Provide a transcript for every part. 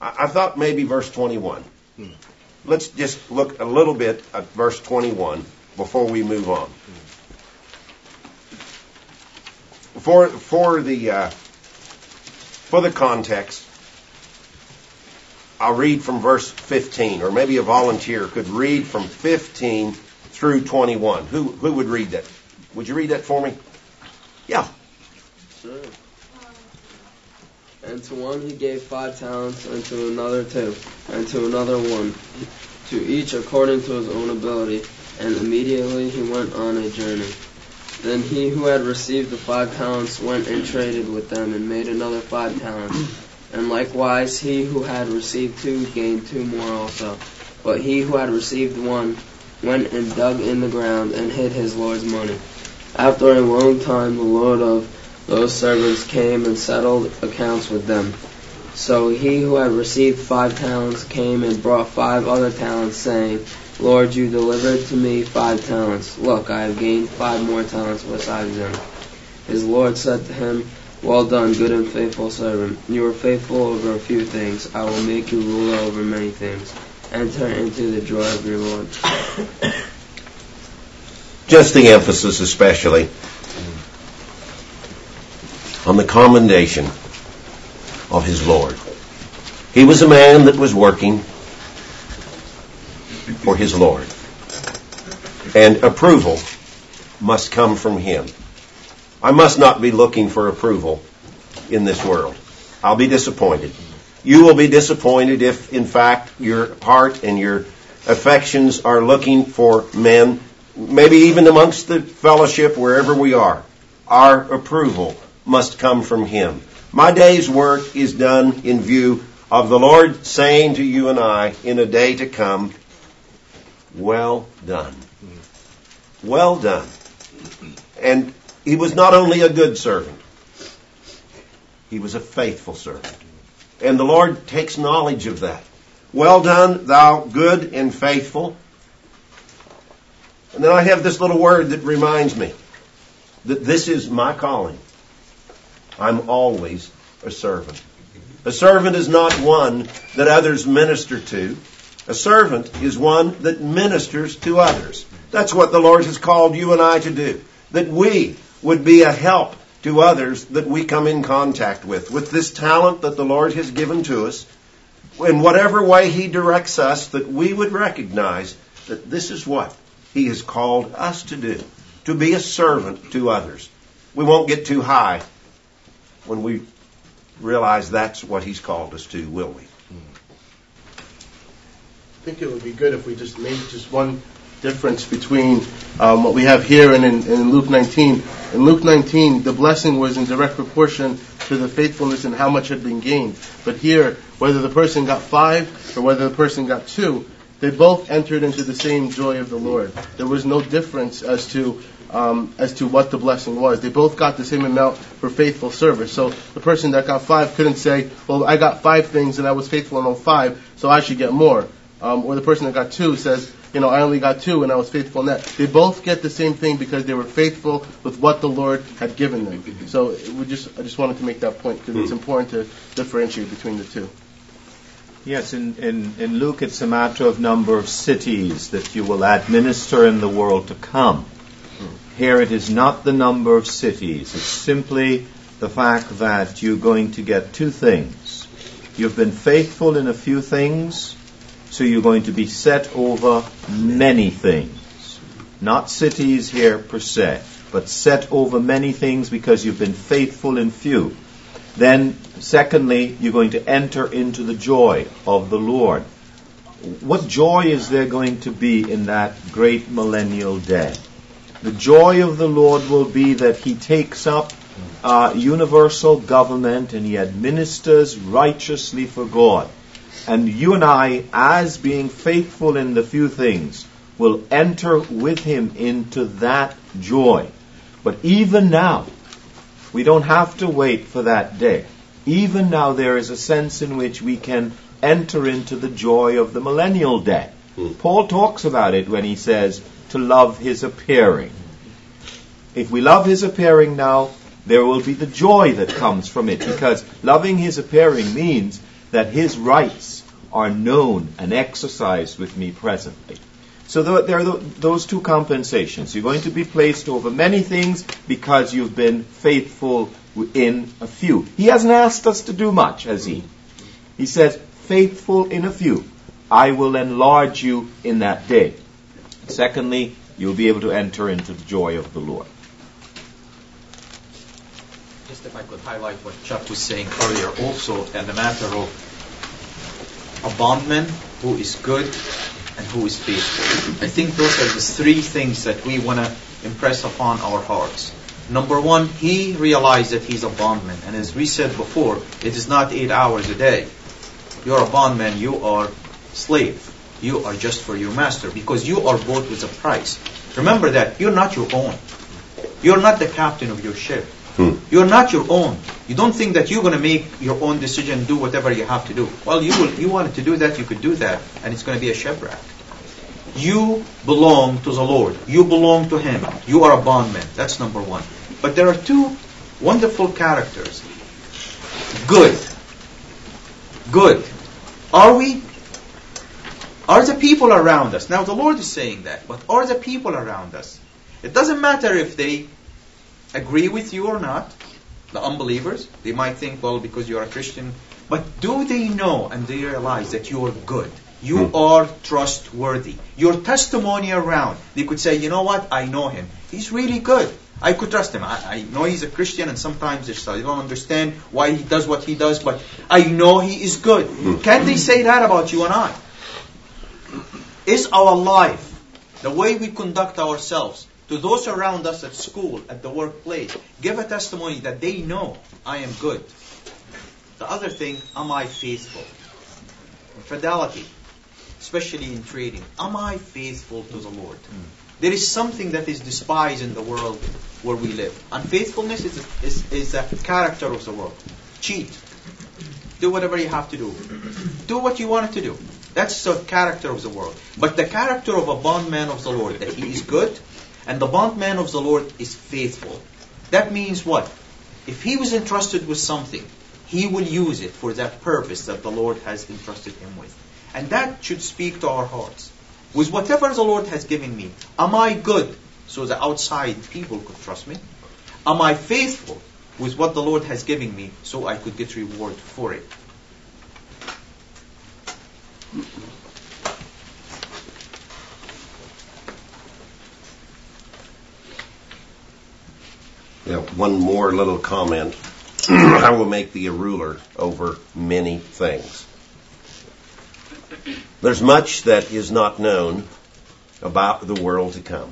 I thought maybe verse 21. Let's just look a little bit at verse 21 before we move on. For the context, I'll read from verse 15, or maybe a volunteer could read from 15 through 21. Who would read that? Would you read that for me? Yeah. Sure. And to one he gave 5 talents, and to another 2, and to another 1, to each according to his own ability. And immediately he went on a journey. Then he who had received the 5 talents went and traded with them, and made another 5 talents. And likewise he who had received 2 gained 2 more also. But he who had received 1 went and dug in the ground, and hid his Lord's money. After a long time the Lord of those servants came and settled accounts with them. So he who had received 5 talents came and brought 5 other talents, saying, Lord, you delivered to me 5 talents. Look, I have gained 5 more talents besides them. His Lord said to him, Well done, good and faithful servant. You were faithful over a few things. I will make you ruler over many things. Enter into the joy of your Lord. Just the emphasis especially on the commendation of his Lord. He was a man that was working for his Lord. And approval must come from him. I must not be looking for approval in this world. I'll be disappointed. You will be disappointed if, in fact, your heart and your affections are looking for men, maybe even amongst the fellowship, wherever we are. Our approval must come from him. My day's work is done in view of the Lord saying to you and I in a day to come, well done. Well done. And he was not only a good servant, he was a faithful servant. And the Lord takes knowledge of that. Well done, thou good and faithful. And then I have this little word that reminds me that this is my calling. I'm always a servant. A servant is not one that others minister to. A servant is one that ministers to others. That's what the Lord has called you and I to do. That we would be a help to others that we come in contact with. With this talent that the Lord has given to us, in whatever way he directs us, that we would recognize that this is what he has called us to do. To be a servant to others. We won't get too high when we realize that's what he's called us to, will we? I think it would be good if we just made just one difference between what we have here and in Luke 19. In Luke 19, the blessing was in direct proportion to the faithfulness and how much had been gained. But here, whether the person got 5 or whether the person got 2, they both entered into the same joy of the Lord. There was no difference as to what the blessing was. They both got the same amount for faithful service. So the person that got 5 couldn't say, well, I got 5 things and I was faithful in all 5, so I should get more. Or the person that got 2 says, I only got 2 and I was faithful in that. They both get the same thing because they were faithful with what the Lord had given them. So I just wanted to make that point because it's important to differentiate between the two. Yes, in Luke it's a matter of number of cities that you will administer in the world to come. Here it is not the number of cities. It's simply the fact that you're going to get 2 things. You've been faithful in a few things, so you're going to be set over many things. Not cities here per se, but set over many things because you've been faithful in few. Then, secondly, you're going to enter into the joy of the Lord. What joy is there going to be in that great millennial day? The joy of the Lord will be that he takes up universal government and he administers righteously for God. And you and I, as being faithful in the few things, will enter with him into that joy. But even now, we don't have to wait for that day. Even now there is a sense in which we can enter into the joy of the millennial day. Paul talks about it when he says to love his appearing. If we love his appearing now, there will be the joy that comes from it, because loving his appearing means that his rights are known and exercised with me presently. So there are those two compensations. You're going to be placed over many things because you've been faithful in a few. He hasn't asked us to do much, has he? He says, faithful in a few, I will enlarge you in that day. Secondly, you'll be able to enter into the joy of the Lord. Just if I could highlight what Chuck was saying earlier also in the matter of a bondman who is good and who is faithful. I think those are the three things that we want to impress upon our hearts. Number one, he realized that he's a bondman. And as we said before, it is not 8 hours a day. You're a bondman, you are slave. You are just for your master because you are bought with a price. Remember that you're not your own. You're not the captain of your ship. You're not your own. You don't think that you're going to make your own decision, do whatever you have to do. Well, you wanted to do that, you could do that, and it's going to be a shipwreck. You belong to the Lord. You belong to Him. You are a bondman. That's number one. But there are two wonderful characters. Good. Good. Are we? Are the people around us? Now the Lord is saying that, but are the people around us? It doesn't matter if they agree with you or not, the unbelievers. They might think, well, because you're a Christian. But do they know and they realize that you are good? You are trustworthy. Your testimony around, they could say, you know what, I know him. He's really good. I could trust him. I know he's a Christian and sometimes I don't understand why he does what he does, but I know he is good. Can they say that about you and I? Is our life, the way we conduct ourselves, to those around us at school, at the workplace, give a testimony that they know I am good? The other thing, am I faithful? Fidelity, especially in trading. Am I faithful to the Lord? There is something that is despised in the world where we live. Unfaithfulness is a character of the world. Cheat. Do whatever you have to do. Do what you wanted to do. That's the character of the world. But the character of a bondman of the Lord, that he is good, and the bondman of the Lord is faithful. That means what? If he was entrusted with something, he will use it for that purpose that the Lord has entrusted him with. And that should speak to our hearts. With whatever the Lord has given me, am I good so the outside people could trust me? Am I faithful with what the Lord has given me so I could get reward for it? Yeah, one more little comment. I will make thee a ruler over many things. There's much that is not known about the world to come.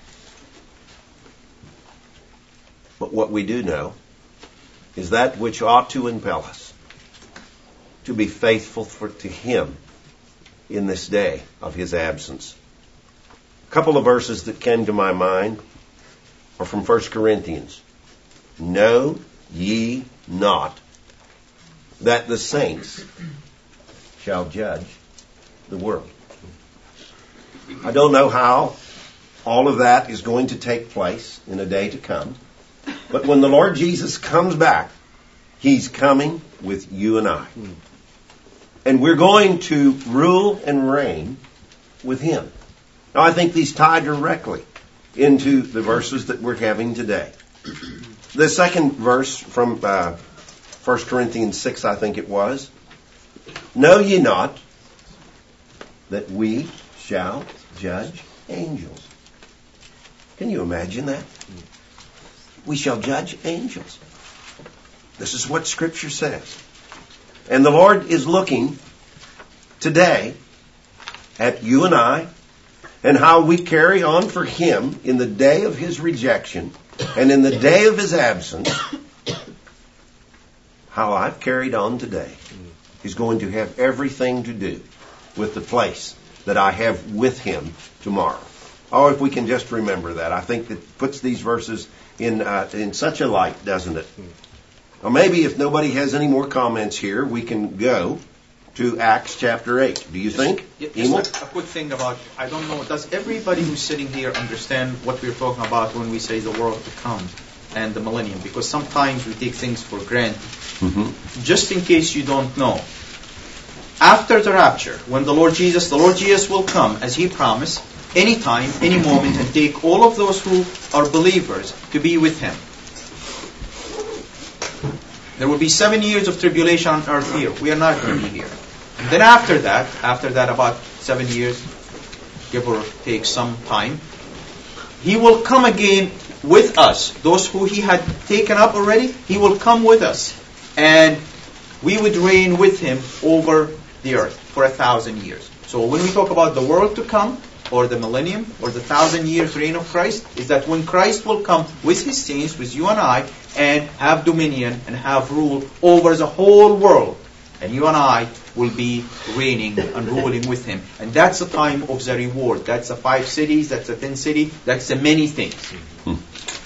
But what we do know is that which ought to impel us to be faithful to Him in this day of His absence. A couple of verses that came to my mind are from 1 Corinthians. Know ye not that the saints shall judge the world? I don't know how all of that is going to take place in a day to come. But when the Lord Jesus comes back, He's coming with you and I. And we're going to rule and reign with Him. Now, I think these tie directly into the verses that we're having today. The second verse from 1 Corinthians 6, I think it was. Know ye not that we shall judge angels? Can you imagine that? We shall judge angels. This is what Scripture says. And the Lord is looking today at you and I and how we carry on for Him in the day of His rejection and in the day of His absence. How I've carried on today is going to have everything to do with the place that I have with Him tomorrow. Oh, if we can just remember that. I think it puts these verses in such a light, doesn't it? Well, maybe if nobody has any more comments here, we can go to Acts chapter 8. Do you think? Just a quick thing about, I don't know, does everybody who's sitting here understand what we're talking about when we say the world to come and the millennium? Because sometimes we take things for granted. Just in case you don't know, after the rapture, when the Lord Jesus will come as He promised, anytime, any moment, and take all of those who are believers to be with Him. There will be 7 years of tribulation on earth here. We are not going to be here. And then after that about 7 years, give or take some time, He will come again with us. Those who He had taken up already, He will come with us. And we would reign with Him over the earth for 1,000 years. So when we talk about the world to come, or the millennium, or the 1,000 years reign of Christ, is that when Christ will come with His saints, with you and I, and have dominion and have rule over the whole world. And you and I will be reigning and ruling with Him. And that's the time of the reward. That's the 5 cities, that's the 10 cities, that's the many things.